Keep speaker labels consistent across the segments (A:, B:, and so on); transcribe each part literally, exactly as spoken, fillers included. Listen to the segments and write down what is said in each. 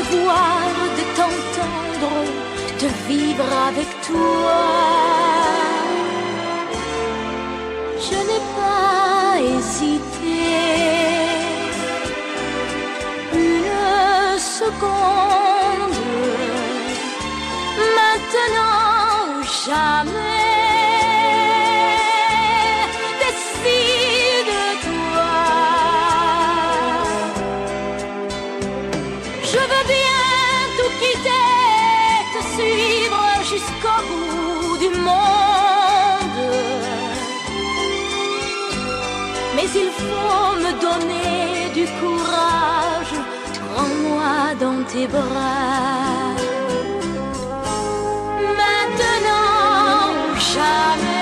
A: devoir de t'entendre, de vivre avec toi. Je n'ai pas hésité une seconde, maintenant ou jamais. Jusqu'au bout du monde, mais il faut me donner du courage. Prends-moi dans tes bras, maintenant ou jamais.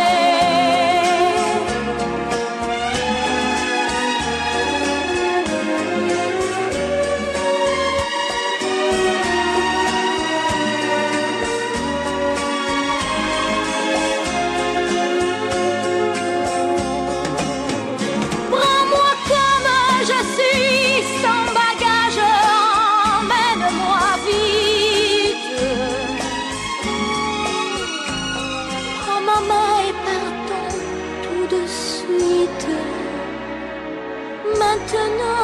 A: Maintenant